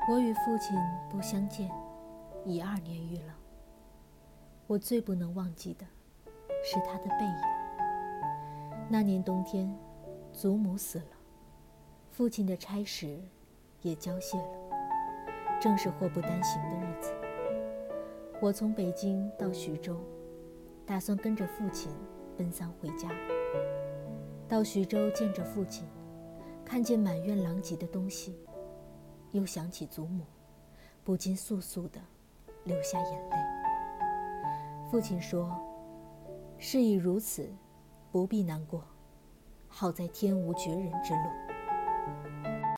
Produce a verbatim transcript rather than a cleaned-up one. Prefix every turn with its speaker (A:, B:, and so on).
A: 我与父亲不相见已二年余了，我最不能忘记的是他的背影。那年冬天，祖母死了，父亲的差使也交卸了，正是祸不单行的日子。我从北京到徐州，打算跟着父亲奔丧回家。到徐州见着父亲，看见满院狼藉的东西，又想起祖母，不禁簌簌地流下眼泪。父亲说：“事已如此，不必难过，好在天无绝人之路。”